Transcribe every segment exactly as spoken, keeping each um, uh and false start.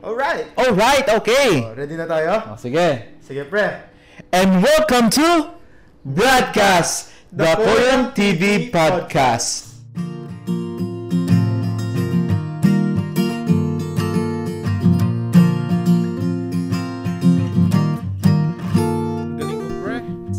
Alright! Alright, okay! Oh, ready na tayo? Oh, sige. Sige, pre. And welcome to Broadcast, the Korean T V Podcast. Galing ko, pre.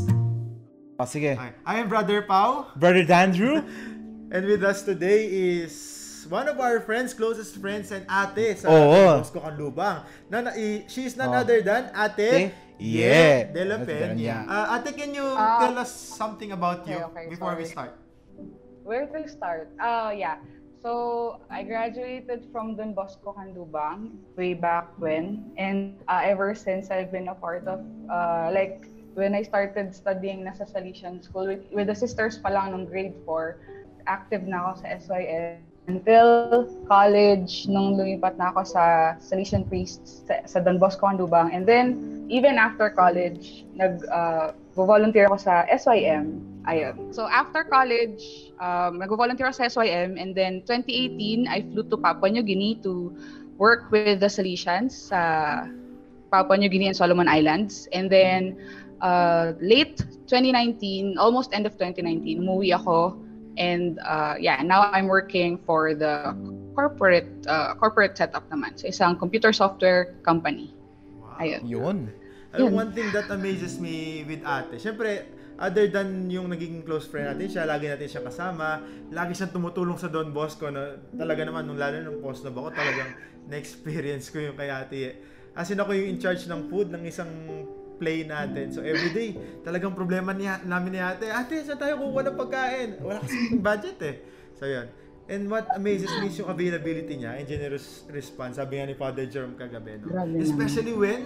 Oh, sige. I am Brother Pao. Brother Dandrew. And with us today is one of our friends, closest friends, and ate sa Oo. Bosco Canlubang. Na, na, i- she's none Oh. other than Ate Yeah. De La Ate Peña. Peña. Uh, ate, can you Ah. tell us something about you Okay, okay, before we sorry. start? Where to start? Uh, yeah. So, I graduated from Don Bosco Canlubang way back when. And uh, ever since, I've been a part of, uh, like, when I started studying nasa Salesian School, with, with the sisters pa lang nung grade four, active na ako sa S Y L. Until college, nung lumipat na ako sa Salesian Priests sa, sa Don Bosco Canlubang. And then, even after college, nag, uh, volunteer ako sa S Y M. Ayun. So after college, um, nag-volunteer ako sa S Y M, and then twenty eighteen, I flew to Papua New Guinea to work with the Salesians sa Papua New Guinea and Solomon Islands. And then uh, late twenty nineteen, almost end of twenty nineteen, umuwi ako. And uh, yeah, now I'm working for the corporate uh, corporate setup naman. So isang computer software company. Wow. Ayun. Yun. Alam, Yun. one thing that amazes me with ate, syempre, other than yung naging close friend natin siya, lagi natin siya kasama, lagi siyang tumutulong sa Don Bosco, na talaga naman, nung lalo nung post na ba ako, talagang na-experience ko yung kay ate. As in, ako yung in charge ng food ng isang play natin. So everyday, talagang problema niya, namin ni ate, ate, saan tayo kukuha ng pagkain? Wala kasi budget eh. So yun. And what amazes me is yung availability niya and generous response. Sabi nga ni Father Jerome kagabi, no? Grabe naman. Especially when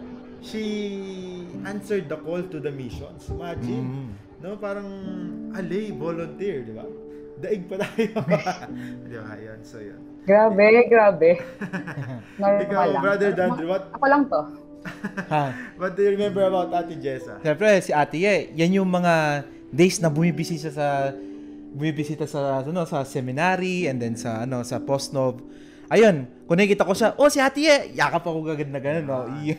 she answered the call to the missions. Imagine, Mm. no? Parang alay, volunteer, di ba? Daig pa tayo. Di ba? Yun, so yun. Grabe, grabe. Normal Ikaw, lang. Brother Dandrew, what, Ako lang to. Ha. what do you remember about Ate Jessa? Siyempre, si Ate Ye, yan yung mga days na bumibisita sa bumibisita sa ano sa seminary and then sa ano sa postnov. Ayun, kung nakikita ko siya, oh si Ate Ye, yakap ako gagad na gano'n, no. Yan.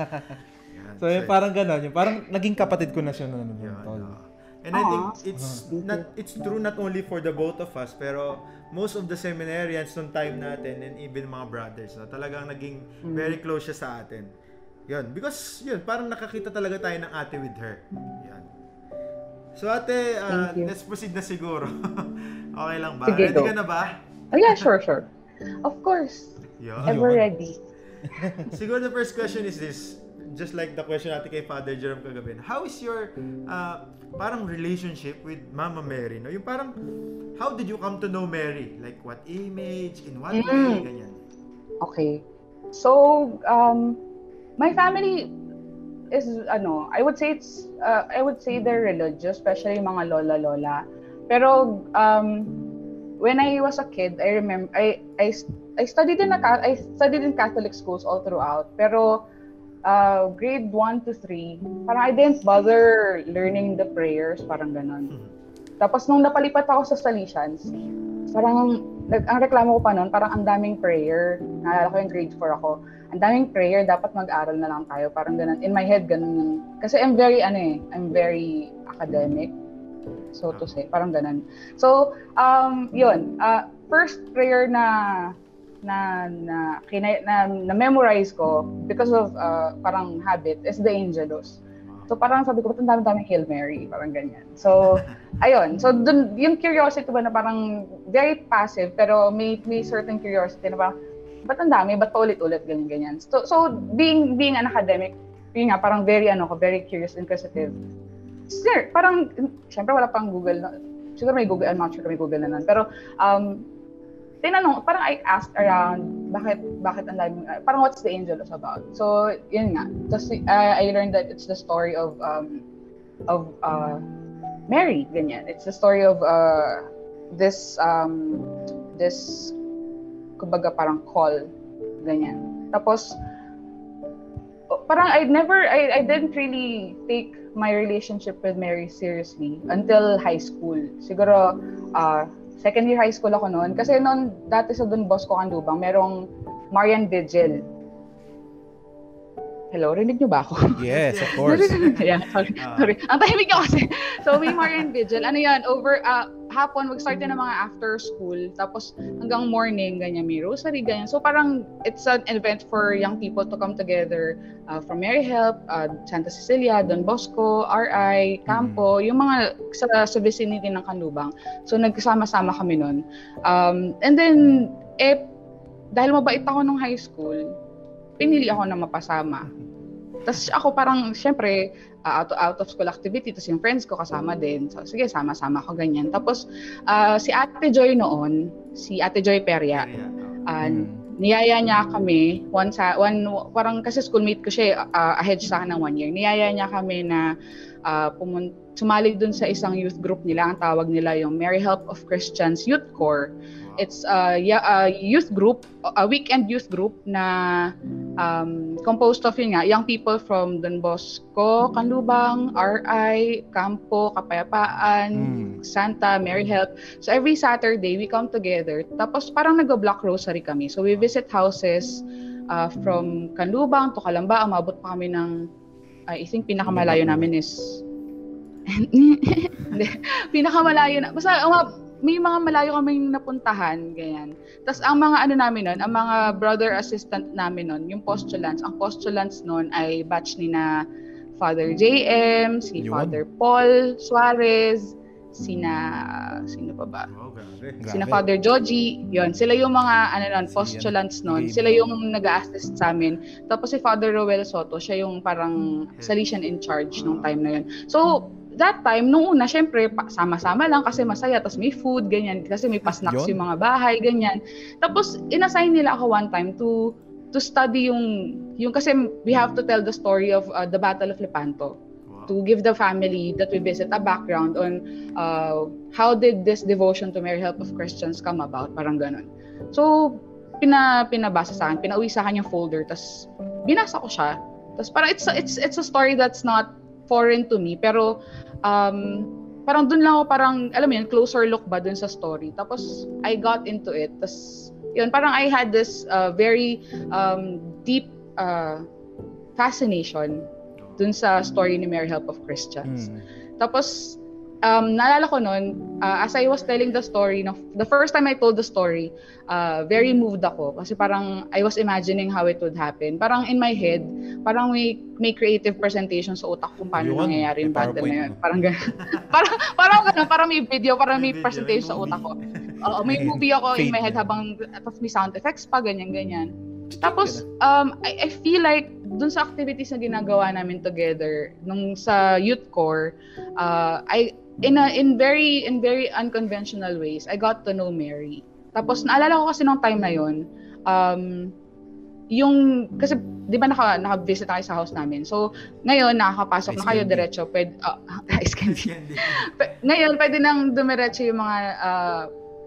So, yung parang gano'n, yung parang naging kapatid ko na siya noon. Yun, tol. no. And I think it's not it's true not only for the both of us, pero most of the seminarians nung time natin and even mga brothers, no, talagang naging very close siya sa atin. Yun, because yun, parang nakakita talaga tayo ng ate with her. Yan. So ate, uh, Thank you. let's proceed na siguro. Okay lang ba? Sige, Ready go. ka na ba? Oh yeah, sure, sure. Of course. Yun. Ever ready. Siguro the first question is this, just like the question natin kay Father Jerome kagabi. How is your uh, parang relationship with Mama Mary? No? Yung parang, how did you come to know Mary? Like what image, in what Mm. way, ganyan. Okay. So, um, my family is, ano, I would say it's, uh, I would say they're religious, especially mga lola-lola. Pero, um, when I was a kid, I remember, I, I, I studied in a, Ca- I studied in Catholic schools all throughout. Pero, uh, grade one to three, parang I didn't bother learning the prayers, parang ganon. Tapos nung napalipat ako sa Salesians, parang nag, ang reklamo ko pa noon, parang ang daming prayer. Naalala ko yung grade four ako. Ang daming prayer, dapat mag-aral na lang tayo. Parang ganun. In my head, ganun yung... Kasi I'm very, ano eh, I'm very academic. So to say, parang ganun. So, um, yun. Uh, first prayer na na na, kina, na na memorize ko because of uh, parang habit is the Angelus. So parang sabi ko, ba't ang dami-dami Hail Mary? Parang ganyan. So, ayun. So, dun, yung curiosity ba na parang very passive, pero may, may certain curiosity na parang, ba't ang dami? Ba't paulit-ulit? Ganyan-ganyan. So, so being being an academic, yun nga, parang very, ano ko, very curious, inquisitive. Sir, parang, syempre wala pang Google. Na, siguro may Google, I'm not sure kung may Google na nun. Pero, um, tinanong, parang I asked around, bakit, bakit ang dami, uh, parang what's the Angelus about? So, yun nga. Tapos, uh, I learned that it's the story of, um, of, uh, Mary, ganyan. It's the story of, uh, this, um, this, kumbaga parang call, ganyan. Tapos, parang I never, I, I didn't really take my relationship with Mary seriously until high school. Siguro, uh, second year high school ako noon. Kasi noon, dati sa Don Bosco Canlubang, merong Marian Vigil. Hello, rinig niyo ba ako? Yes, of course. yeah, sorry, sorry. Ang tahimik niyo kasi. So, we Marian Vigil. Ano yan, over, uh, hapon, mag-start na ng mga after school. Tapos, hanggang morning, ganyan, may rosary, ganyan. So, parang, it's an event for young people to come together uh, from Mary Help, uh, Santa Cecilia, Don Bosco, R I, Campo, yung mga sa, sa vicinity ng Kanlubang. So, nagkasama-sama kami nun. Um, and then, eh, dahil mabait ako nung high school, pinili ako na mapasama. Tapos ako parang, syempre, uh, out, out of school activity, tapos yung friends ko kasama din. So, sige, sama-sama ko ganyan. Tapos, uh, si Ate Joy noon, si Ate Joy Peria, uh, mm. niyaya niya kami, one, sa, one, parang kasi schoolmate ko siya, uh, ahead sa akin ng one year. Niyaya niya kami na uh, pumun- sumali dun sa isang youth group nila. Ang tawag nila yung Mary Help of Christians Youth Corps. It's a, a youth group, a weekend youth group na um, composed of yun nga, young people from Don Bosco, Kanlubang, R I, Campo, Kapayapaan, mm. Santa, Mary Help. So every Saturday, we come together. Tapos parang nag-block rosary kami. So we visit houses uh, from Kanlubang to Calamba. Umabot pa kami ng, uh, I think pinakamalayo namin is, pinakamalayo na, basta umabot, may mga malayo kaming napuntahan, ganyan. Tapos ang mga ano namin nun, ang mga brother assistant namin nun, yung postulants, ang postulants nun ay batch ni na Father J M, si Yun. Father Paul Suarez, sina, sino pa ba? Oh, grabe. Sina Father Joji, yun. Sila yung mga ano nun, postulants nun. Sila yung nag-a-assist sa amin. Tapos si Father Roel Soto, siya yung parang Salesian in charge nung time na yun. So, that time, nung una, syempre, sama-sama lang kasi masaya, tapos may food, ganyan, kasi may pa-snacks yung mga bahay, ganyan. Tapos, inassign nila ako one time to to study yung, yung kasi we have to tell the story of uh, the Battle of Lepanto. Wow. To give the family that we visit a background on uh, how did this devotion to Mary Help of Christians come about, parang ganun. So, pina, pinabasa sa akin, pinauwi sa akin yung folder, tapos binasa ko siya. Tapos parang it's, it's, it's a story that's not foreign to me, pero um, parang dun lang ako parang, alam mo yun, closer look ba dun sa story. Tapos, I got into it. Tapos, yun, parang I had this uh, very um, deep uh, fascination dun sa story ni Mary Help of Christians. Mm. Tapos, um, naalala ko nun, uh, as I was telling the story, no, the first time I told the story, uh, very moved ako. Kasi parang I was imagining how it would happen. Parang in my head, parang may, may creative presentation sa utak kung paano yun, nangyayari yung battle na yun. Parang gano'n. parang, parang gano'n, parang may video, parang may, may presentation sa utak ko. Oo, may movie ako in my head habang, tapos may sound effects pa, ganyan-ganyan. Tapos, um, I, I feel like, dun sa activities na ginagawa namin together, nung sa youth corps, uh, I, in a, in very, in very unconventional ways, I got to know Mary. Tapos, naalala ko kasi nung time na yun, um, yung, kasi, di ba naka, naka-visit tayo sa house namin. So, ngayon, nakakapasok na kayo diretso. Pwede, uh, ice candy. Ngayon, pwede nang dumiretso yung mga, uh,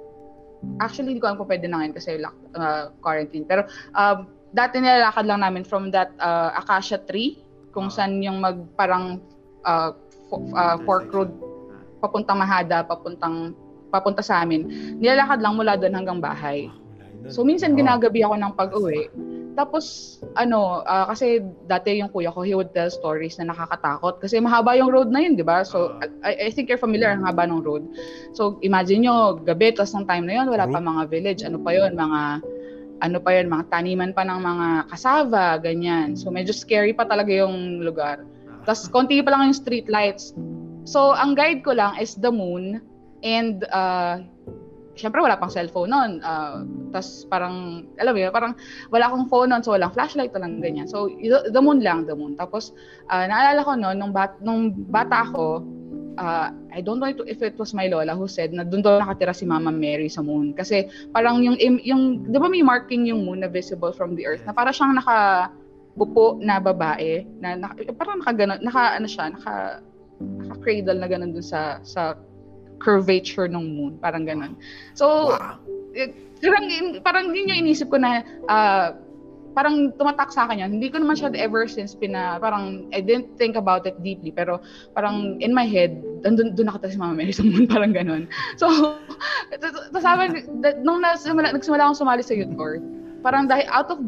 actually, hindi ko alam kung pwede na ngayon kasi uh, quarantine. Pero, um, dati nilalakad lang namin from that uh, acacia tree, kung saan yung mag, parang, uh, f- uh, fork road, papuntang Mahada, papuntang, papunta sa amin. Nilalakad lang mula doon hanggang bahay. So, minsan ginagabi ako ng pag-uwi. Tapos, ano, uh, kasi dati yung kuya ko, he would tell stories na nakakatakot. Kasi mahaba yung road na yun, di ba? So, I, I think you're familiar, ang haba ng road. So, imagine nyo, gabi, tapos ng time na yun, wala pa mga village. Ano pa yun? Mga, ano pa yun? Mga taniman pa ng mga kasava, ganyan. So, medyo scary pa talaga yung lugar. Tapos, konti pa lang yung street lights. So, ang guide ko lang is the moon and, uh, syempre wala pang cellphone noon. Uh, Tapos parang, alam mo yun, parang wala akong phone noon, so walang flashlight, walang ganyan. So, the moon lang, the moon. Tapos, uh, naalala ko noon, nung, bat, nung bata ako, uh, I don't know if it was my lola who said na doon daw nakatira si Mama Mary sa moon. Kasi parang yung, yung di ba may marking yung moon na visible from the earth, na parang siyang nakapupo na babae, na, na parang nakaganon, naka, ano siya, naka, naka-cradle na ganon dun sa, sa curvature ng moon, parang ganon. So, wow. eh, parang, parang yun yung inisip ko na, uh, parang tumatak sa akin yun. Hindi ko naman siya ever since pina, parang, I didn't think about it deeply, pero parang in my head, doon doon nakatira si Mama Mary sa moon, parang ganon. So, tapos sabi, nung nagsimula, nagsimula akong sumali sa youth corps, parang dahil out of,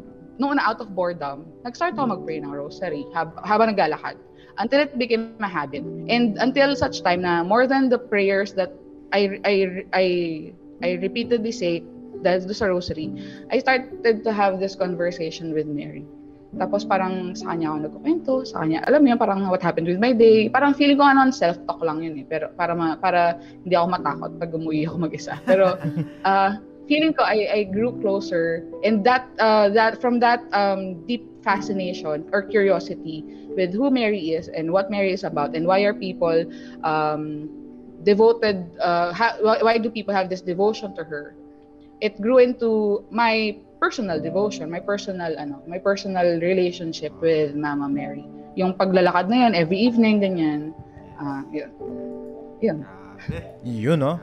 noon na out of boredom, nag-start ako mag-pray ng rosary hab- habang naglalakad. Until it became a habit. And until such time na more than the prayers that I I I I repeatedly say dahil sa rosary, I started to have this conversation with Mary. Tapos parang sa kanya ako nagkukwento, sa kanya, alam mo yun, parang what happened with my day. Parang feeling ko ano, self-talk lang yun eh. Pero para ma, para hindi ako matakot pag umuwi ako mag-isa. Pero uh, feeling ko I I grew closer, and that uh, that from that um, deep fascination or curiosity with who Mary is and what Mary is about and why are people um, devoted, uh, ha- why do people have this devotion to her? It grew into my personal devotion, my personal ano, my personal relationship with Mama Mary. Yung paglalakad na yun, every evening, ganyan. Ah, uh, yun. Yun. Grabe. Yun, no?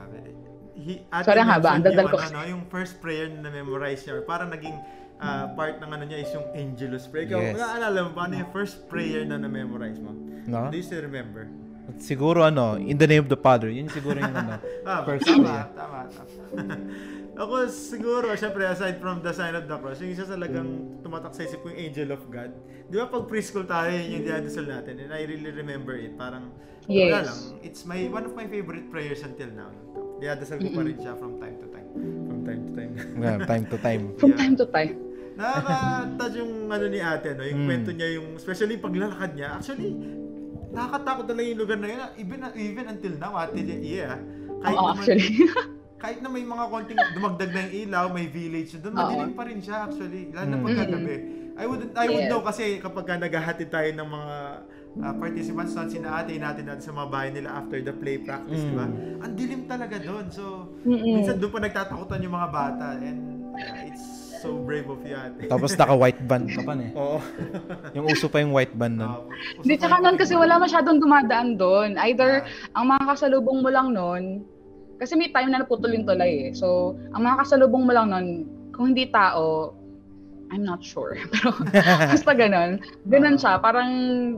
He, Sorry ang haba, ang dadal ko. Ano, yung first prayer na memorize niya, parang naging uh, part ng ano niya is yung Angelus prayer. Ikaw, Yes. naalala mo, paano yung first prayer na na-memorize mo? No? Do you still remember? Siguro ano, in the name of the Father. Yun siguro yung ano, Ah, first tama, prayer. tama, tama. Ako siguro, syempre, aside from the sign of the cross, yung isa talagang tumatak sa isip ko yung Angel of God. Di ba pag preschool tayo, yun yung dinadasal natin, and I really remember it. Parang, Yes. wala lang, it's my one of my favorite prayers until now. Dinadasal ko pa rin siya from time to time. From time to time. Yeah, time to time. From Yeah. time to time. Nakaka-touch yung ano ni ate, no? Yung Mm. kwento niya, yung especially yung paglalakad niya. Actually, nakakatakot talaga yung lugar na yun. Even even until now, ate, yeah. Kahit Oo, naman, actually. kahit na may mga konting dumagdag na yung ilaw, may village doon, Oo. madilim pa rin siya actually. Lalo na Mm. pagkagabi. I would I would Yes. know kasi kapag ka naghahatid tayo ng mga uh, participants doon, sina ate, natin natin sa mga bahay nila after the play practice, Mm. di ba? Ang dilim talaga doon. So, Mm-mm. minsan doon pa nagtatakutan yung mga bata, and yeah, it's so brave of you, ate. Tapos naka-white band ka pa eh. Oo. Yung uso pa yung white band nun. Ah, Hindi, uso tsaka pa nun yung- kasi wala masyadong dumadaan doon. Either Ah. ang mga kasalubong mo lang nun, kasi may time na naputol yung tulay eh. So, ang mga kasalubong mo lang nun, kung hindi tao, I'm not sure. Pero basta ganun. Ganun siya. Parang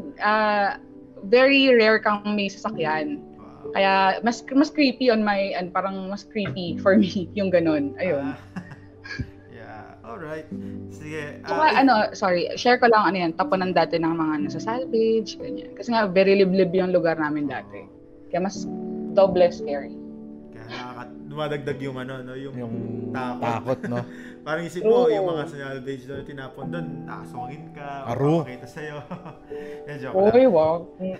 uh, very rare kang may sasakyan. Wow. Kaya mas mas creepy on my, and parang mas creepy for me yung ganun. Ayun. Ah. Yeah, alright. Sige. Tsaka ah, ano, sorry, share ko lang ano yan, tapunan dati ng mga nasa salvage, ganyan. Kasi nga, very liblib yung lugar namin dati. Kaya mas double scary. Kaya nakaka- dumadagdag yung ano, no, yung, Yung takot. takot, no? Parang isip mo, Oo. yung mga salvage doon, tinapon doon, nakasungin ka, Aro. makakita sa'yo. Yan, joke Uy, lang. wow.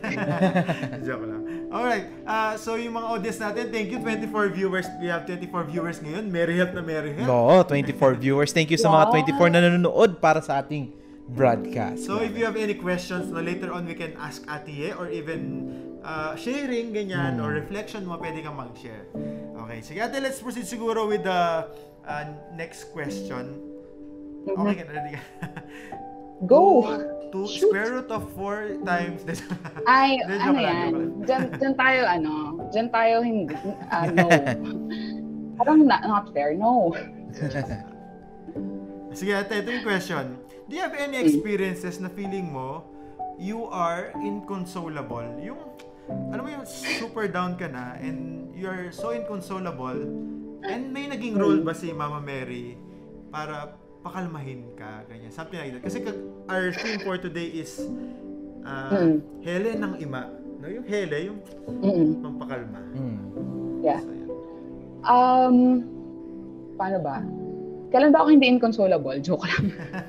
Joke lang. Alright, ah, so yung mga audience natin, thank you, twenty-four viewers. We have twenty-four viewers ngayon. Merry help na merry help. Oo, twenty-four viewers. Thank you sa mga Wow. twenty-four na nanonood para sa ating broadcast. So if you have any questions na later on we can ask Atiye, or even uh, sharing ganyan or reflection mo, pwede kang mag-share. Okay, sige ate, let's proceed siguro with the uh, next question. Okay ka, ready ka? Go! Two, Shoot. square root of four times this. Ay, Hindi, ano joke lang, yan? joke lang. Diyan, diyan tayo, ano, diyan tayo hindi, ah, no. Parang not, not fair, no. Yes. Sige ate, ito yung question. Do you have any experiences na feeling mo you are inconsolable? Yung, alam mo yung super down ka na and you are so inconsolable, and may naging role ba si Mama Mary para pakalmahin ka, ganyan, something like that. Kasi kag- our theme for today is uh, Mm. hele ng ima. No? Yung hele, yung Mm-mm. pampakalma. Hmm. Yeah. So, yun. Um, paano ba? Kailan ba ako hindi inconsolable? Joke lang.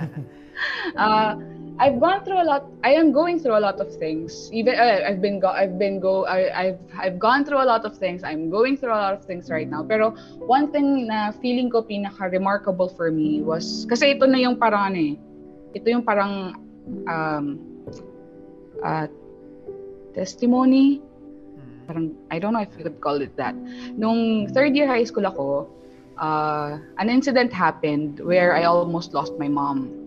uh, I've gone through a lot. I am going through a lot of things. Even uh, I've been go. I've been go. I, I've I've gone through a lot of things. I'm going through a lot of things right now. Pero one thing na feeling ko pinaka remarkable for me was kasi ito na yung parang ano eh. Ito yung parang um, uh, testimony. Mm. Parang I don't know if you could call it that. Nung third year high school ako, uh, an incident happened where I almost lost my mom.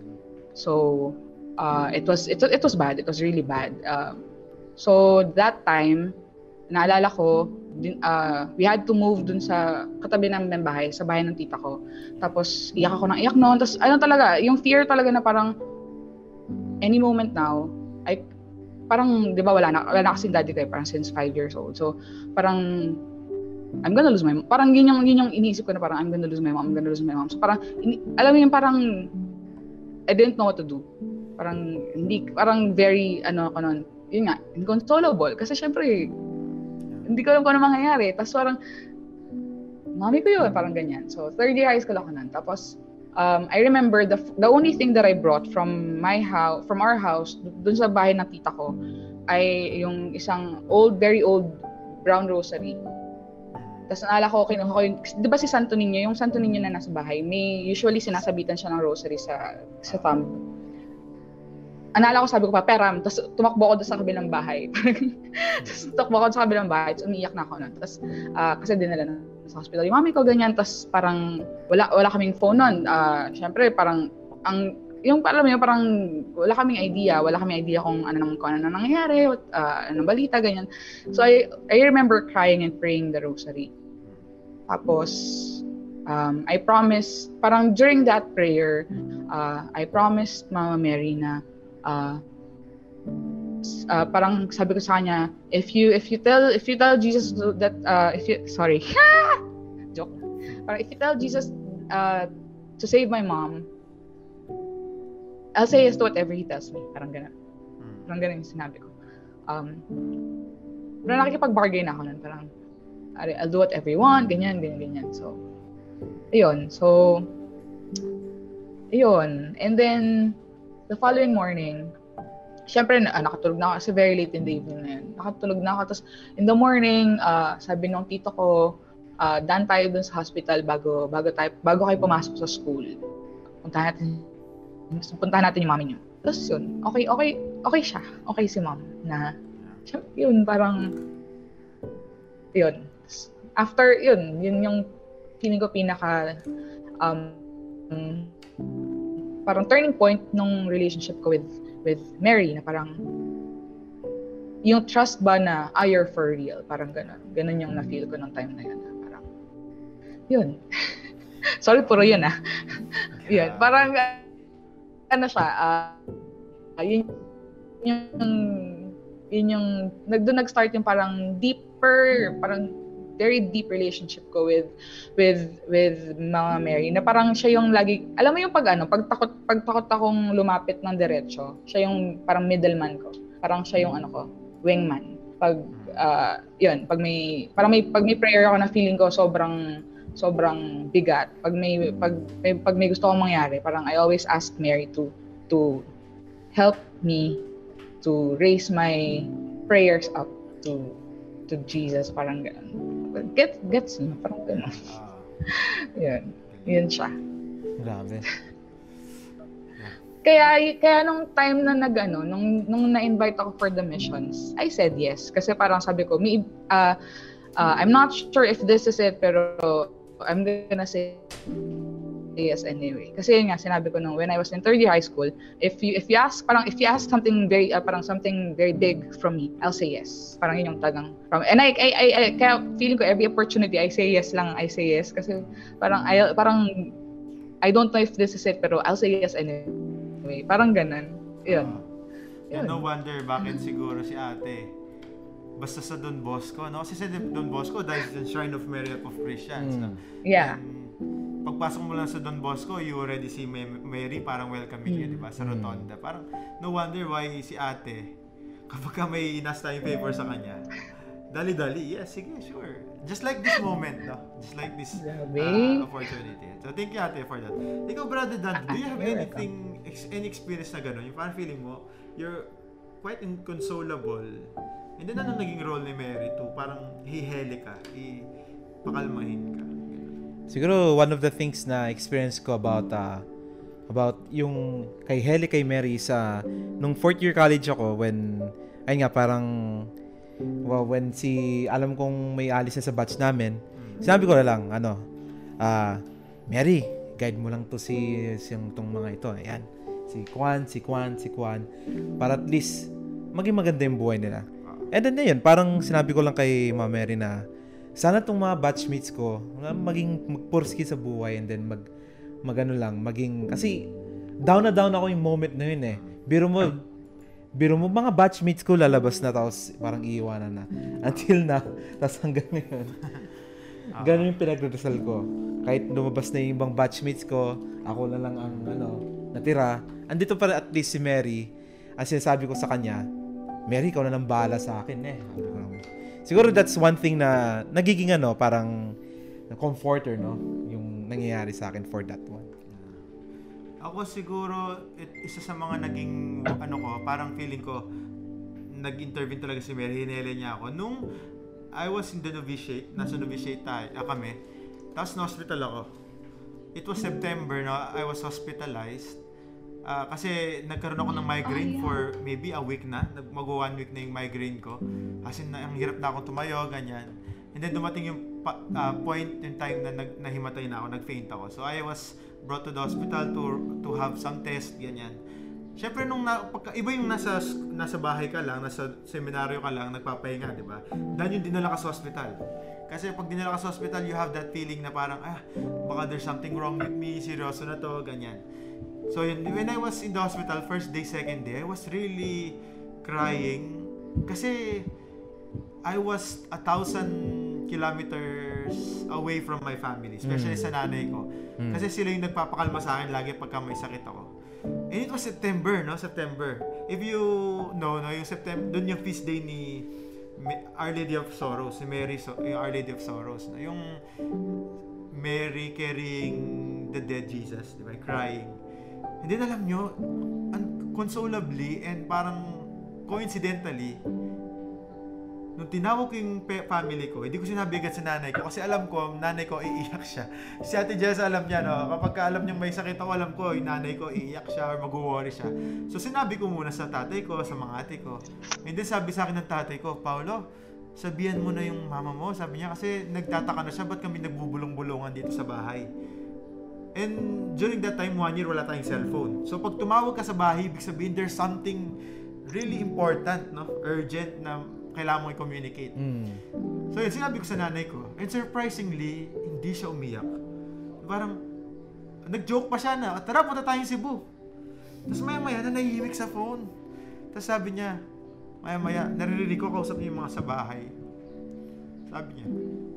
So uh, it was it, it was bad. It was really bad. Um, so that time, naalala ko, din, uh, we had to move dun sa katabi ng ng bahay, sa bahay ng tita ko. Tapos iyak ako ng iyak noon. Tapos ano talaga, yung fear talaga na parang any moment now, I parang 'di ba wala na wala na kasi daddy ko eh, parang since five years old. So parang I'm gonna lose my mom. Parang yun yung, yun yung iniisip ko na parang I'm gonna lose my mom, I'm gonna lose my mom. So parang, ini, alam mo yung parang I didn't know what to do. Parang, hindi, parang very, ano ako nun, yun nga, inconsolable. Kasi syempre, hindi ko alam kung ano mangyayari. Tapos parang, mami ko yun, parang ganyan. So, third year high school ako nun. Tapos, um, I remember the the only thing that I brought from my house, from our house, dun sa bahay ng tita ko, ay yung isang old, very old brown rosary. Tapos naalala ko, kinuha ko yung, di ba si Santo Niño, yung Santo Niño na nasa bahay, may usually sinasabitan siya ng rosary sa sa thumb. Naalala ko, sabi ko pa, peram. Tapos tumakbo ako doon sa kabilang bahay. Tapos tumakbo ako sa kabilang bahay, tapos umiiyak na ako nun. Tapos, uh, kasi dinala na sa hospital, yung mami ko ganyan, tapos parang wala wala kaming phone nun. Uh, Siyempre, parang, ang yung alam mo yun, parang wala kaming idea, wala kaming idea kung ano nang kung ano nang nangyayari, uh, anong balita, ganyan. So I I remember crying and praying the rosary. Tapos um, I promised, parang during that prayer, uh, I promised Mama Mary na uh, uh, parang sabi ko sa kanya, if you if you tell if you tell Jesus that uh, if you sorry joke, parang if you tell Jesus uh, to save my mom, I'll say yes to whatever he tells me. Parang gano'n. Parang gano'n yung sinabi ko. Um, pero nakikipag-bargain ako nun. Parang, I'll do whatever you want, ganyan, ganyan, ganyan. So, ayun. So, ayun. And then, the following morning, syempre, uh, nakatulog na ako kasi very late in the evening na yun. Nakatulog na ako. Tapos, in the morning, uh, sabi nung tito ko, uh, daan tayo dun sa hospital bago, bago, tayo, bago kayo pumasok sa school. Puntahan natin puntahan natin yung mami niyo. Tapos yun, okay, okay, okay siya. Okay si mom. Na, yun, parang, yun. After, yun, yun yung feeling ko pinaka, um, parang turning point nung relationship ko with, with Mary, na parang, yung trust ba na, ah, you're for real. Parang gano'n. Gano'n yung na-feel ko nung time na yun. Parang, yun. Sorry, puro yun ah. Yun, parang, ano siya, uh, yun, yung, yun yung, nag, doon nag-start yung parang deeper, parang very deep relationship ko with, with, with Mama Mary, na parang siya yung lagi, alam mo yung pag ano, pag takot, pag takot akong lumapit ng diretso, siya yung parang middleman ko, parang siya yung ano ko, wingman. Pag, uh, yun, pag may, parang may, pag may prayer ako na feeling ko sobrang, sobrang bigat. Pag may pag may, pag may gusto kong mangyari, parang I always ask Mary to to help me to raise my prayers up to to Jesus, parang gano'n. Get gets no, parang gano'n. Yun. Yun siya. Grabe. Kaya kaya nung time na nag-ano, nung nung na-invite ako for the missions, I said yes kasi parang sabi ko, may uh, uh, I'm not sure if this is it, pero I'm gonna say yes anyway. Kasi yun nga, sinabi ko nung when I was in third year high school, if you if you ask, parang if you ask something very, uh, parang something very big from me, I'll say yes. Parang yun yung tagang from, and I, I, I, I kaya feeling ko every opportunity, I say yes lang, I say yes. Kasi parang, I, parang, I don't know if this is it, pero I'll say yes anyway. Parang ganun. Yun. Uh, yun. No wonder bakit siguro si ate basta sa Don Bosco, no? Kasi sa Don Bosco, dahil sa Shrine of Mary of Christians, mm. no? Yeah. And, pagpasok mo lang sa Don Bosco, you already see Mary, parang welcoming mm. you, di ba? Sa Rotonda. Parang, no wonder why si ate, kapag ka may inas tayong favor sa kanya, dali-dali, yes, sige, sure. Just like this moment, no? Just like this uh, opportunity. So, thank you, ate, for that. Ikaw, Brother Dan, do you have anything, ex- any experience na gano'n? Yung parang feeling mo, you're quite inconsolable. And then, ano naging role ni Mary to parang hihele ka, ipakalmahin ka? Siguro, one of the things na experience ko about uh, about yung kay Heli, kay Mary sa nung fourth year college ako when, ayun nga, parang well, when si, alam kong may alis na sa batch namin, mm. sinabi ko na lang, ano, ah, uh, Mary, guide mo lang to si, siyang tong mga ito, ayan, si Kwan, si Kwan, si Kwan, para at least, maging maganda yung buhay nila. And then na yun, parang sinabi ko lang kay Mama Mary na sana tong mga batchmates ko maging magpurski sa buhay and then mag magano lang, maging kasi down na down ako yung moment na yun eh. Biro mo biro mo mga batchmates ko lalabas na tapos parang iiwanan na. Until na, tapos hanggang ngayon. Ganun yung pinagdadasal ko. Kahit lumabas na yung ibang batchmates ko, ako na lang ang ano, natira, andito pa rin at least si Mary. As sinasabi ko sa kanya, Mary, ikaw na nang bahala sa akin eh. Siguro that's one thing na nagiging ano, parang comforter, no? Yung nangyayari sa akin for that one. Ako siguro, it, isa sa mga naging, ano ko, parang feeling ko, nag-intervene talaga si Mary, hinele niya ako. Nung I was in the novitiate, nasa novitiate tayo, ah, kami, tapos na-hospital ako. It was September, no? I was hospitalized. Uh, kasi nagkaroon ako ng migraine for maybe a week na. Mag one week na yung migraine ko. Kasi na, ang hirap na akong tumayo, ganyan. And then dumating yung uh, point, yung time na nag, nahimatay na ako, nag-faint ako. So I was brought to the hospital to to have some test, ganyan. Siyempre nung na, pagka, iba yung nasa nasa bahay ka lang, nasa seminaryo ka lang, nagpapahinga, di ba? Dahil yung dinala ka sa hospital. Kasi pag dinala ka sa hospital, you have that feeling na parang, ah, baka there's something wrong with me, seryoso na to, ganyan. So yun, when I was in the hospital, first day, second day, I was really crying. Kasi I was a thousand kilometers away from my family, especially mm. sa nanay ko. Mm. Kasi sila yung nagpapakalma sa akin lagi pagka may sakit ako. And it was September, no? September. If you know, no, yung September, dun yung feast day ni Our Lady of Sorrows, si Mary, so, yung Our Lady of Sorrows, no? Yung Mary carrying the dead Jesus, di ba? Crying. Hindi na alam nyo, unconsolably and parang coincidentally, nung tinawag ko yung family ko, hindi ko sinabi agad sa nanay ko kasi alam ko, nanay ko iiyak siya. Si Ate Jessa alam niya, no? Kapag ka alam niya may sakit ako, alam ko, yung nanay ko iiyak siya or mag-worry siya. So sinabi ko muna sa tatay ko, sa mga ate ko. And then sabi sa akin ng tatay ko, Paolo, sabihan mo na yung mama mo. Sabi niya kasi nagtataka na siya, ba't kami nagbubulong-bulungan dito sa bahay? And during that time, one year, wala tayong cellphone. So pag tumawag ka sa bahay, ibig sabihin there's something really important, no? Urgent na kailangan mo i-communicate. Mm. So yun, sinabi ko sa nanay ko. And surprisingly, hindi siya umiyak. Parang, nag-joke pa siya na, tara, punta tayong Cebu. Tapos maya-maya na nahihimik sa phone. Tapos sabi niya, maya-maya, naririnig ko, kausap niya yung mga sa bahay. Sabi niya,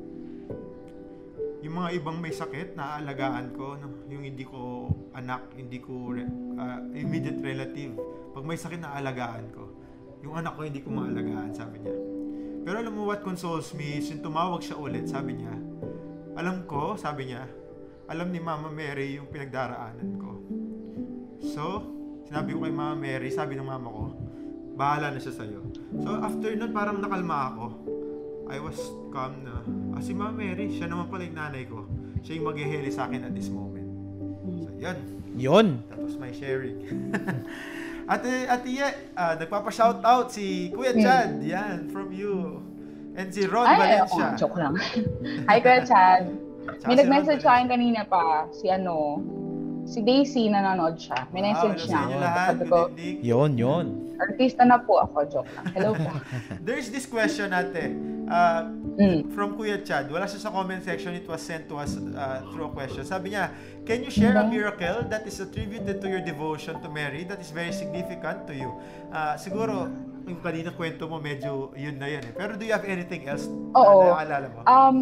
yung mga ibang may sakit, naaalagaan ko, no? Yung hindi ko anak, hindi ko uh, immediate relative. Pag may sakit, naaalagaan ko. Yung anak ko, hindi ko maalagaan, sabi niya. Pero alam mo what consoles me, yung tumawag siya ulit, sabi niya, alam ko, sabi niya, alam ni Mama Mary yung pinagdaraanan ko. So, sinabi ko kay Mama Mary, sabi ng mama ko, bahala na siya sa'yo. So, after nun, parang nakalma ako. I was calm na. Ah, si Mama Mary, siya naman pala yung nanay ko. Siya yung maghihili sa akin at this moment. So, yan. Yun. That was my sharing. Ate, Ate Ye, uh, nagpapa-shoutout si Kuya Chad. Yan, from you. And si Ron Ay, Valencia. Oh, joke lang. Hi, Kuya Chad. May si nag-message sa akin kanina pa, si ano, si Daisy, nanonood siya. May wow, message niya. Sabi ko, yun, yun. Artista na po ako, joke lang. Hello po. There's this question, ate. Uh, mm. From Kuya Chad. Wala siya sa comment section. It was sent to us uh, through a question. Sabi niya, can you share a miracle that is attributed to your devotion to Mary that is very significant to you? Uh, siguro, yung kanina kwento mo, medyo yun na yan eh. Pero do you have anything else Oo. na naalala mo? Um,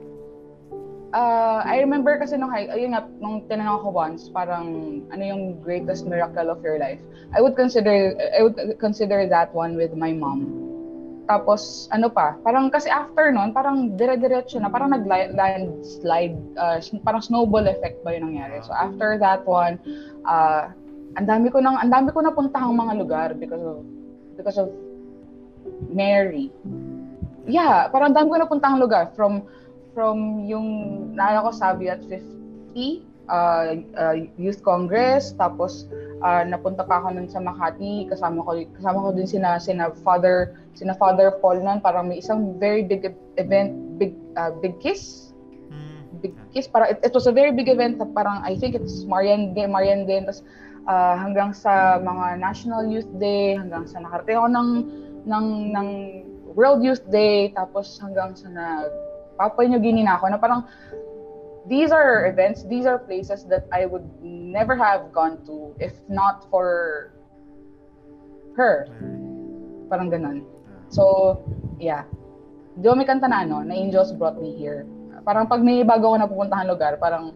uh, I remember kasi nung, ayun nga, nung tinanong ko once, parang ano yung greatest miracle of your life? I would consider, I would consider that one with my mom. Tapos, ano pa, parang kasi after nun, parang dire-diretso na, parang nag-landslide, uh, parang snowball effect ba yung nangyari. So after that one, uh, ang dami ko nang, ang dami ko napuntahang mga lugar because of, because of Mary. Yeah, parang ang dami ko napuntahang lugar from, from yung, naalala ko sabi at fifty, uh, uh, Youth Congress, tapos uh, napunta pa ako nun sa Makati, kasama ko, kasama ko din sina, sina Father, sina Father Paul nun, parang may isang very big event, big, uh, big kiss, big kiss, parang, it, it was a very big event, parang, I think it's Marian Day, Marian Day, tapos uh, hanggang sa mga National Youth Day, hanggang sa nakarating ako ng, ng, ng World Youth Day, tapos hanggang sa na, Papua New Guinea na ako, na parang, these are events, these are places that I would never have gone to if not for her. Parang ganun. So, yeah. Di ba may kanta na ano, na Angels Brought Me Here. Parang pag may bago ako napupuntahan lugar, parang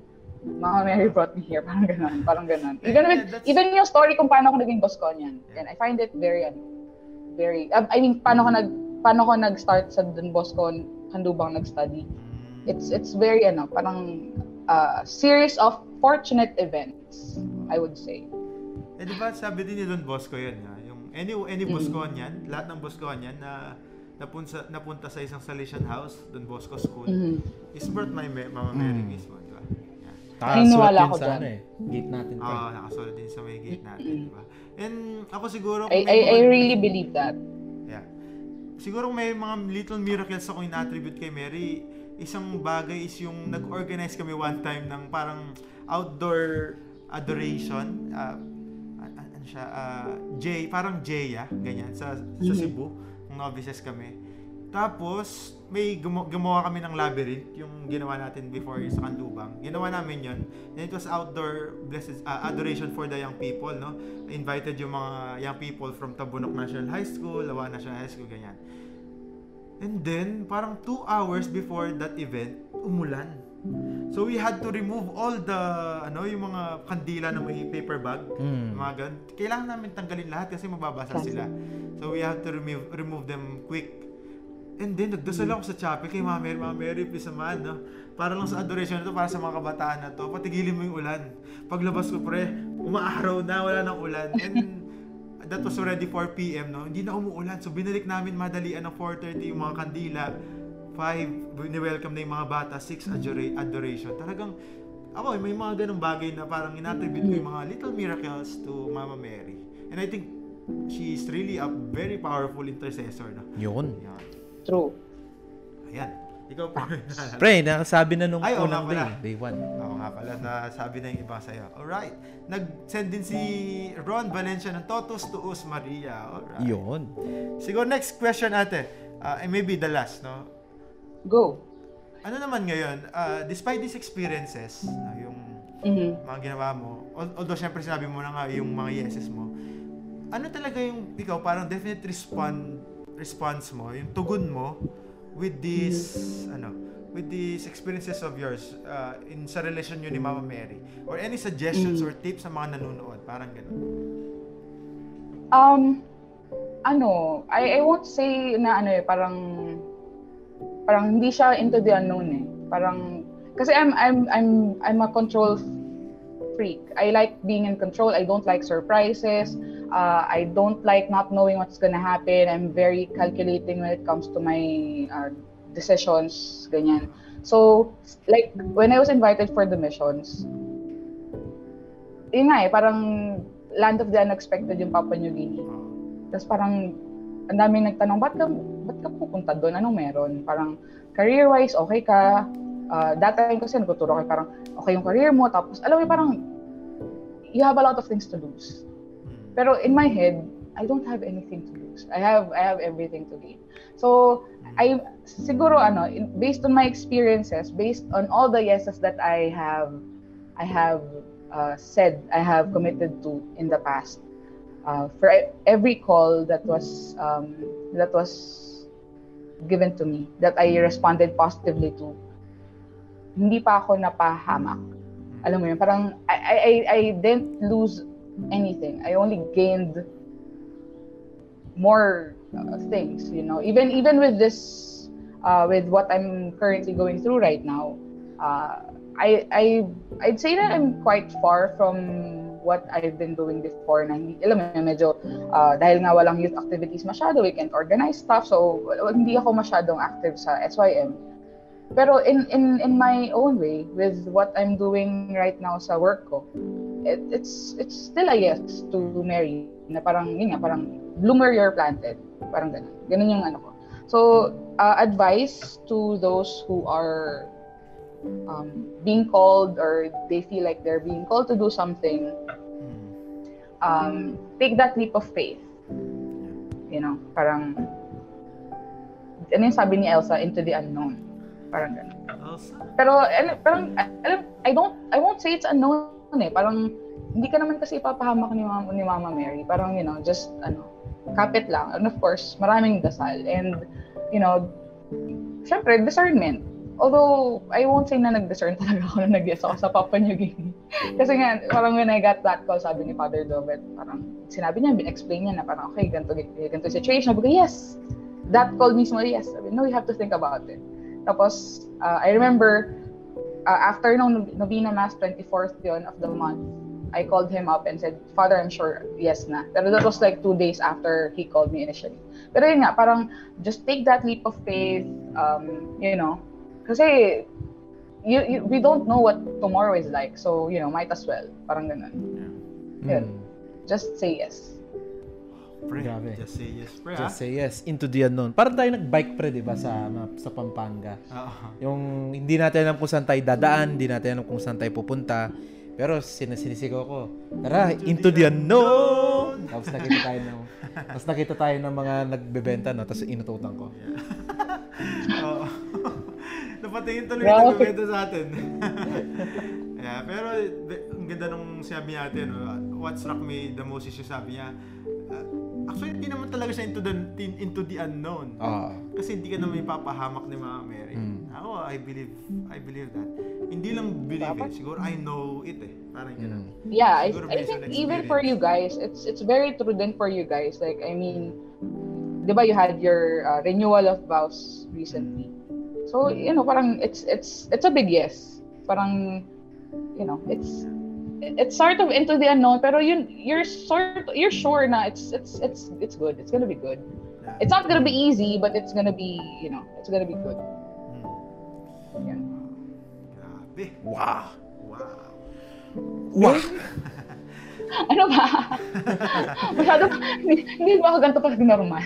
Mama Mary brought me here, parang ganun, parang ganun. Even with, Yeah, that's- even yung story kung paano ako naging boss ko niyan. And I find it very, ano, very, uh, I mean, paano ko nag, paano ko nag-start sa Don Bosco, Handubang nag-study. It's, it's very, ano, parang, uh, series of fortunate events, I would say. Eh di ba sabi din ni Don Bosco yun, ha? Yung any any Boscoan yan, lahat ng Boscoan yan na napunta napunta sa isang Salesian house, Don Bosco School. Mm-hmm. Is birth my Ma- Mama Mary mismo, di ba? Yeah. Nakasulat Naniniwala yun ako sa dyan. ano eh. Gate natin pa. Oo, nakasulat din sa may gate natin, di ba? And ako siguro I, kung I, may I mga- really believe that. Yeah. Siguro may mga little miracles ako in-attribute kay Mary. Isang bagay is yung nag-organize kami one time ng parang outdoor adoration. Uh, an- an- ano siya? Uh, J, parang J, ah, ganyan, sa, sa Cebu. Nung novices kami. Tapos, may gumo- gumawa kami ng labyrinth, yung ginawa natin before sa Kandubang. Ginawa namin yun. And it was outdoor blessed, uh, adoration for the young people, no? Invited yung mga young people from Tabunok National High School, Lawa National High School, ganyan. And then, parang two hours before that event, umulan. So we had to remove all the, ano, yung mga kandila na may paper bag, Mm. mga ganun. Kailangan namin tanggalin lahat kasi mababasa sila. So we have to remove remove them quick. And then, nagdasal ako sa chapel kay Mama Mary, Mama Mary, please naman, no? Para lang sa adoration na to, para sa mga kabataan na to, patigilin mo yung ulan. Paglabas ko, pre, umaaraw na, wala nang ulan. And that was already four p.m, no? Hindi na umuulan. So, binalik namin madalian ng four thirty yung mga kandila. five, ni-welcome na yung mga bata. six, adora- adoration. Talagang, ako, may mga ganong bagay na parang inattribute ko yung mga little miracles to Mama Mary. And I think, she's really a very powerful intercessor, no? Yun. Yan. True. Ayan. Ikaw pa. Pre, nakasabi na nung Ay, oo unang nga pala. day. Day one. Oo nga pala, nasabi na yung iba sa'yo. Alright. Nag-send din si Ron Valencia ng Totus Tuus Maria. Alright. Yun. Siguro next question ate. Uh, and maybe the last, no? Go. Ano naman ngayon, uh, despite these experiences, no, yung Mhm. mga ginawa mo, al- although syempre sinabi mo na nga yung mga yeses mo, ano talaga yung ikaw parang definite respond response mo, yung tugon mo with this ano, with these experiences of yours uh, in sa relasyon nyo ni Mama Mary, or any suggestions or tips sa mga nanonood, parang gano'n. Um, ano, I, I won't say na ano eh, parang, parang hindi siya into the unknown eh. Parang, kasi I'm, I'm, I'm, I'm a control freak. I like being in control. I don't like surprises. Uh, I don't like not knowing what's gonna happen. I'm very calculating when it comes to my uh, decisions, ganyan. So, like, when I was invited for the missions, yun nga eh, parang land of the unexpected yung Papua New Guinea. Tapos parang, ang daming nagtanong, ba't ka, ba't ka pupunta doon? Anong meron? Parang, career-wise, okay ka. Uh, that time kasi nagtuturo kayo, parang, okay yung career mo. Tapos, alam mo, parang, you have a lot of things to lose. Pero in my head, I don't have anything to lose. I have, I have everything to gain. So, I, siguro, ano, in- based on my experiences, based on all the yeses that I have, I have uh, said, I have committed to in the past, uh, for every call that was um, that was given to me, that I responded positively to, hindi pa ako napahamak. Alam mo yun, parang I, I, I- I didn't lose anything. I only gained more uh, things, you know. Even even with this, uh, with what I'm currently going through right now, uh, I I I'd say that I'm quite far from what I've been doing before. Na hindi, alam mo, yun, medyo uh, dahil nga walang youth activities masyado, we can't organize stuff, so w- hindi ako masyadong active sa S Y M. Pero in in in my own way, with what I'm doing right now sa work ko, it, it's it's still a yes to Mary, na parang yun nga, parang bloomer you're planted, parang ganun. Ganun yung ano ko. So, uh, advice to those who are um, being called, or they feel like they're being called to do something, um, take that leap of faith. You know, parang ano yung sabi ni Elsa, into the unknown. Parang ganun. Also, Pero ano, parang alam, I don't I won't say it's unknown eh. Parang hindi ka naman kasi ipapahamak ni Mama, ni Mama Mary. Parang, you know, just ano, kapit lang. And of course, maraming dasal, and you know, syempre discernment although I won't say na nag-discern talaga ako na nag-yes ako sa Papua New Guinea. Kasi nga, parang when I got that call, sabi ni Father Dovet, parang sinabi niya, explain niya na parang, okay, ganito, ganito situation. Sabi ko, yes. That call mismo, yes. Sabi, no, you have to think about it. Tapos, uh, I remember, uh, after nung Novena Mass, twenty-fourth yun of the month, I called him up and said, Father, I'm sure, yes na. Pero that was like two days after he called me initially. Pero yun nga, parang, just take that leap of faith, um, you know, kasi you, you, we don't know what tomorrow is like. So, you know, might as well. Parang ganun. Yeah. Yun. Mm. Just say yes. Pre, Grabe. just say yes, pre. Just say yes. Into the unknown. Parang tayo nag-bike pre, di ba, sa, sa Pampanga. Uh-huh. Yung hindi natin alam kung saan tayo dadaan, hindi natin alam kung saan tayo pupunta. Pero sinisigaw ko, tara, into, into the, the unknown! unknown! Tapos nakita tayo ng, tapos nakita tayo ng mga nagbebenta, no? Tapos inututan ko. Yeah. Oo. Napatingin tuloy Wow. yung nagbebenta sa atin. Yeah, pero ang ganda nung sinabi natin, no? What struck me the most is yung sabi niya, uh, actually hindi naman talaga siya into the into the unknown. Ah. Kasi hindi ka naman ipapahamak ni Mama Mary. Mm. Ako, I believe, I believe that. Hindi lang believe it, siguro I know it eh. Parang gano'n. Yeah, I, Siguro I based on think even for experience. you guys, it's it's very true din for you guys. Like, I mean, di ba you had your uh, renewal of vows recently. So, you know, parang it's it's it's a big yes. Parang, you know, it's it's sort of into the unknown, pero yun you're sort you're sure na it's it's it's it's good. It's gonna be good. Yeah. It's not gonna be easy, but it's gonna be, you know, it's gonna be good. Hmm. Yan. Grabe. Wow! Wow. Wow! Ano ba? Masyado, hindi, hindi ba ako ganito pag normal?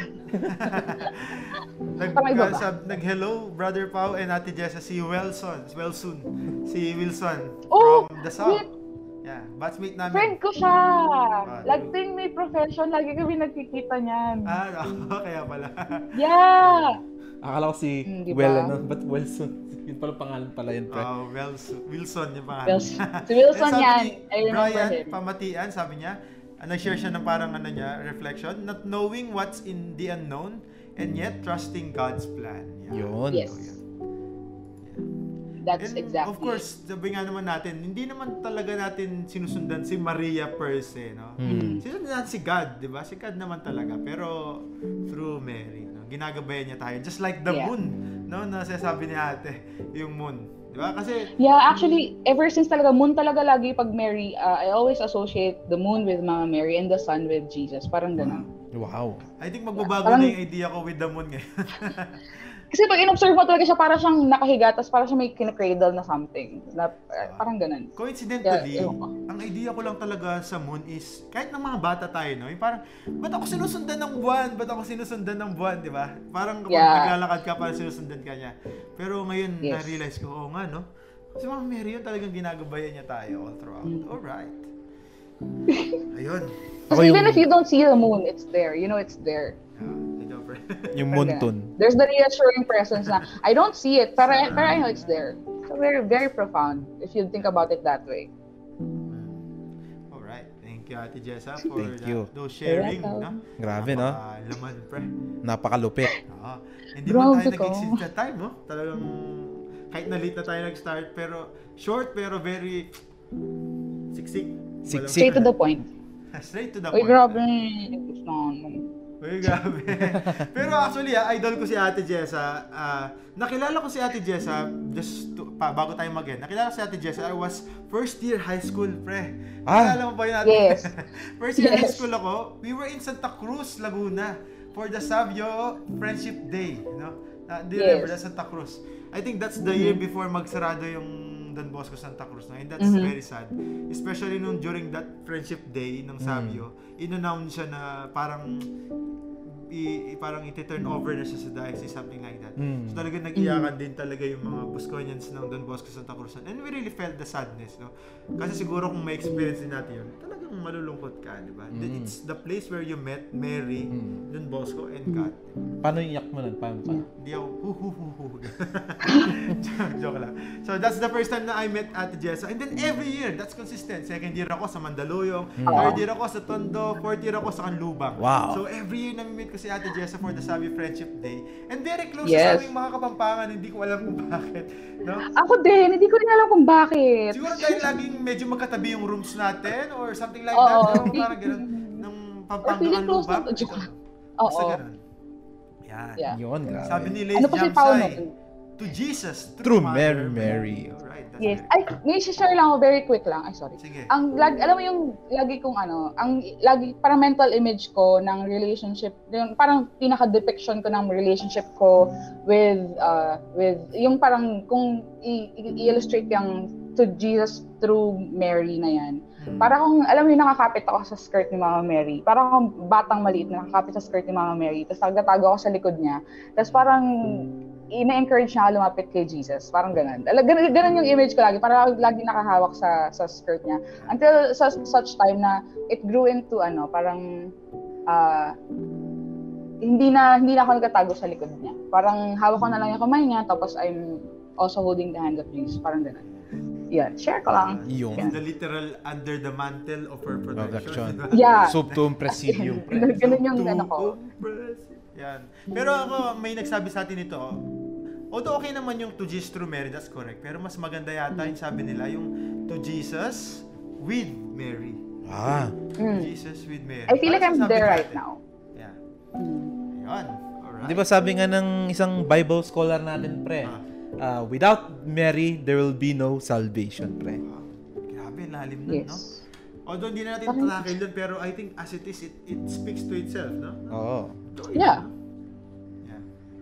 Nag, Parang iba uh, ba? sab, nag-hello, Brother Pao and Ate Jessa, si Wilson, Wilson, si Wilson Oh, from the South. wait. Yeah, batchmate namin. Friend ko siya! Ah, Lagting may profession, lagi kami nagkikita niyan. Ah, no, kaya pala. Yeah! Akala ko si Hmm, di Well, ba? ano? But Wilson. Yun pala pangalan pala yun, pre. Oh, Wilson, Wilson yung pangalan. Wilson. Si Wilson And sabi yan. ni I remember Brian him. Pamatian, sabi niya, uh, nag-share siya ng parang ano niya, reflection, not knowing what's in the unknown and yet trusting God's plan. Yeah. Yun. Yes. So, yeah. That's And exactly of course, sabi nga naman natin, hindi naman talaga natin sinusundan si Maria per se, no? Hmm. Sinusundan natin si God, di ba? Si God naman talaga. Pero through Mary, no? Ginagabayan niya tayo. Just like the Yeah. moon, no? Na sasabi ni ate, yung moon. Di ba? Kasi, Yeah, actually, ever since talaga, moon talaga lagi pag Mary, uh, I always associate the moon with Mama Mary and the sun with Jesus. Parang ganun. Wow. I think magbabago Parang- na yung idea ko with the moon ngayon. Kasi pag in-observe mo talaga siya, para siyang nakahiga, tapos para siyang may kinakradle na something. Na, uh, parang ganun. Coincidentally, Yeah, ewan ko. ang idea ko lang talaga sa moon is, kahit ng mga bata tayo, no? Yung parang, ba't ako sinusundan ng buwan? Ba't ako sinusundan ng buwan, di ba? Parang kapag Yeah. naglalakad ka, parang sinusundan ka niya. Pero ngayon, Yes. na-realize ko, oo nga, no? Kasi Mama Mary yun talagang ginagabayan niya tayo all throughout. Mm. Alright. Ayun. Ako Kasi even yung- if you don't see the moon, it's there. You know it's there. Yeah, ikaw, pre. Yung Parang Muntun. ganun. There's the reassuring presence na, I don't see it, pero, pero I know it's there. So very, very profound if you think about it that way. Alright. Thank you, Ate Jessa, for Thank that, you. those sharing, You're no? welcome. Grabe, no? Laman, pre. Napakalupit. Oo. Hindi man tayo Grabe ka. nag-exceed sa time, no? Talagang kahit na late na tayo nag-start, pero short pero very siksik. Siksik. Straight to the point. Straight to the Uy, point. grabe. Gusto ko. Uy, grabe. Pero actually, ah, idol ko si Ate Jessa. Ah, nakilala ko si Ate Jessa just to, pa, bago tayo mag-end. Nakilala ko si Ate Jessa. I was first year high school, pre. Ah. Nakilala mo ba yun, Ate? Yes. First year high Yes. school ako. We were in Santa Cruz, Laguna for the Savio Friendship Day. No? Uh, do you Yes. remember that, Santa Cruz? I think that's the year before magsarado yung Don Bosco Santa Cruz. No? And that's Mhm. very sad. Especially nung during that Friendship Day ng Savio, in-announce siya na parang i, i- parang iti-turn over na siya sa diocese, something like that. Mm. So talagang nag-iyakan din talaga yung mga Bosconians ng Don Bosco Santa Cruz. And we really felt the sadness, no? Kasi siguro kung may experience din natin yun, talagang talagang malulungkot ka, di ba? Mm. It's the place where you met Mary, Mm. Don Bosco, and God. Paano yung iyak mo nun? Paano pa? Hindi ako, hu hu hu hu. joke, joke lang. So that's the first time na I met Ate Jessa. And then every year, that's consistent. Second year ako sa Mandaluyong, Mm. third year ako sa Tondo, fourth year ako sa Canlubang. Wow. So every year nami-meet ko si Ate Jessa for the Sabi Friendship Day. And very close Yes. sa aming mga Kapampangan, hindi ko alam kung bakit. No? Ako din, hindi ko rin alam kung bakit. Siguro dahil laging medyo magkatabi yung rooms natin or something like Oo. that. No? Parang gano'n. Ng Or Pampanga feeling close Canlubang. na- joke. Basta Oo. ganun. Yan. Yeah. Yun, grabe. Sabi ni Lace Ano pa si Paolo? Jamsay, to Jesus, True Mother Mary, Mary. Alright, that's Yes. very- Ay, may share lang ako very quick lang. Ay, sorry. Sige. Ang lag, alam mo yung lagi kong ano, ang lagi parang mental image ko ng relationship, yung parang pinaka depiction ko ng relationship ko with uh with yung parang kung i- i- i-illustrate yung to Jesus through Mary na yan. Hmm. Para kung alam mo yung nakakapit ako sa skirt ni Mama Mary. Parang akong batang maliit na nakakapit sa skirt ni Mama Mary. Tapos nagtatago ako sa likod niya. Tapos parang ina-encourage niya ako lumapit kay Jesus. Parang ganun. Ala- Ganun, ganun yung image ko lagi. Parang lagi nakahawak sa sa skirt niya. Until sa such time na it grew into ano, parang ah, hindi na hindi na ako nagtatago sa likod niya. Parang hawak ko na lang yung kamay niya tapos I'm also holding the hand of Jesus. Parang ganun. Yeah, share ko lang. Yun. It's the literal under the mantle of her protection. Protection. Yeah. Subtum presidium, pre. Ganun yung To ano ko. compress. Yan. Pero ako, may nagsabi sa atin ito. Although okay naman yung to Jesus through Mary, that's correct. Pero mas maganda yata yung sabi nila, yung to Jesus with Mary. Ah. Mm. Jesus with Mary. I feel like Parang I'm sabi there natin. right now. Yeah. Mm. Ayun. Alright. Di ba sabi nga ng isang Bible scholar natin, pre, Ah. uh, without Mary, there will be no salvation, pre. Wow. Grabe, lalim nun, no? Yes. Although hindi na natin Parang- tatakil dun, pero I think as it is, it, it speaks to itself, no? Oo. Ito, Yeah. no? Yeah.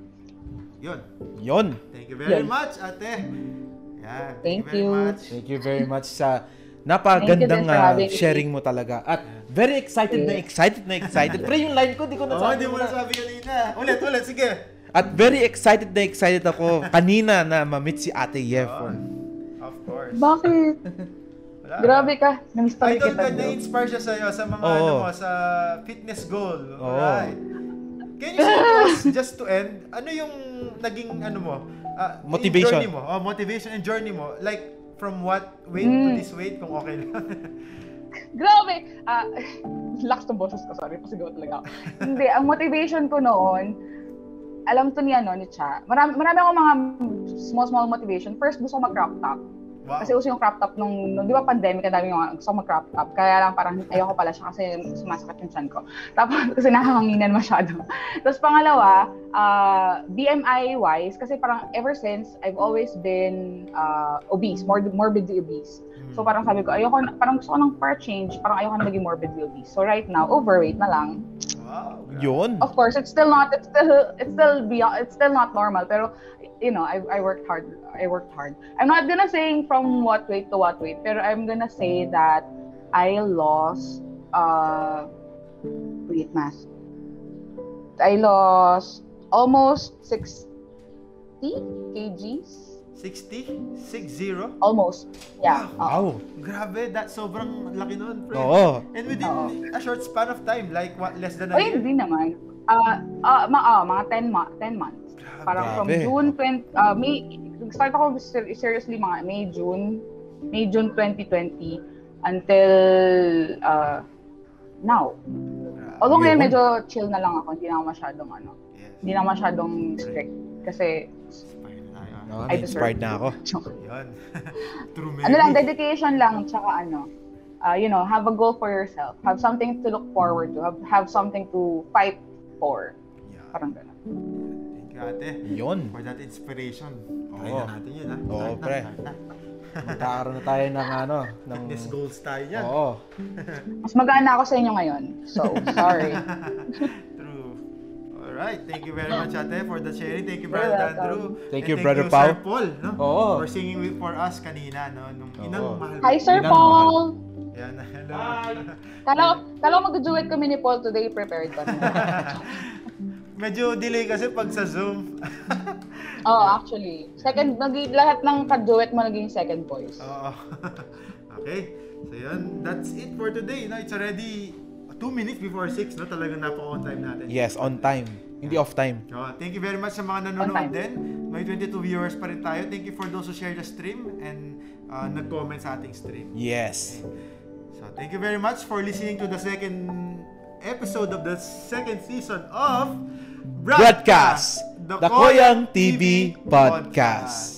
Yun. Yon. Thank you very Yun. much, ate. Yan. Thank very you. much. Thank you very much sa Thank napagandang you din for ah, having me. sharing mo talaga. At very excited na excited na excited. Pre, yung line ko, di ko Oo, nasabi. hindi mo nasabi kanina. Ulit, ulit, sige. At very excited na excited ako kanina na ma-meet si Ate Yefon. Of course. Bakit? Wala. Grabe ka. Namiss tuloy Idol kita. ka, bro. na-inspire siya sa'yo sa mga Oo. ano mo, sa fitness goal. Oo. Alright. Can you share to us, just to end, ano yung naging ano mo? ah, Motivation. Journey mo. Oh, motivation and journey mo. Like, from what weight to Mm. this weight, kung okay lang. Grabe! Ah, lakas ng boses ko, sorry. Pasigaw talaga ako. Hindi, ang motivation ko noon, alam to ni ano, ni Cha. Marami, marami akong mga small, small motivation. First, gusto ko mag-crop top. Wow. Kasi uso yung crop top nung, nung di ba pandemic, ang dami yung gusto ko mag-crop top. Kaya lang parang ayoko pala siya kasi sumasakit yung chan ko. Tapos kasi nakahanginan masyado. Tapos pangalawa, uh, B M I-wise, kasi parang ever since, I've always been uh, obese, morbid, morbidly obese. So parang sabi ko, ayoko, na- parang gusto ko ng for change, parang ayoko na maging morbidly obese. So right now, overweight na lang. Wow. grabe. Yun. Of course, it's still not, it's still, it's still beyond, it's still not normal. Pero, you know, I, I worked hard. I worked hard. I'm not gonna say from what weight to what weight, pero I'm gonna say that I lost, uh, wait, math. I lost almost sixty kilograms. sixty? six zero? Almost. Yeah. Uh, Wow. Grabe, that sobrang laki nun, friend. Oo. And within Oo. a short span of time, like what, less than a Ay, year? hindi naman. Ah, uh, ma ah, mga ten ma- ten months. Parang from Grabe. June twentieth, uh, May, start ako ser- seriously mga May, June, May, June twenty twenty until uh, now. Grabe. Although ngayon Yun. medyo chill na lang ako, hindi na ako masyadong ano, Yes. hindi na masyadong strict. Kasi, Inspire na tayo. ah. No, I inspired na ako. Yun. True ano lang, Mary. dedication lang, tsaka ano, uh, you know, have a goal for yourself. Have something to look forward to. Have, have something to fight for. Yeah. Parang gano'n. Thank you, ate. Yun. For that inspiration. Okay Oo. na natin yun, ha? Oo, Start na, pre. start na. Magkakaroon na tayo ng ano, ng Fitness goals tayo yan. Oo. Mas magana ako sa inyo ngayon. So, sorry. True. Alright, thank you very much, ate, for the sharing. Thank you, You're Brother welcome. Andrew. Thank And you, Brother Sir Pao. Paul, no? Oo. For singing with, for us kanina, no? Nung inang Oo. mahal. Hi, Sir Inang Paul! Yan, hello. Kala ko, kala ko mag-duet kami ni Paul today, prepared pa rin. Medyo delay kasi pag sa Zoom. Oo, oh, actually. Second, naging lahat ng ka-duet mo naging second voice. Oo. Okay. So yun, that's it for today. No? It's already two minutes before six. No? Talagang napaka-on time natin. Yes, on time. Hindi off time. Oh, thank you very much sa mga nanonood din. May twenty-two viewers pa rin tayo. Thank you for those who share the stream and uh, nag-comment sa ating stream. Yes. Okay. So thank you very much for listening to the second episode of the second season of Broadcast, the Koyang T V Podcast.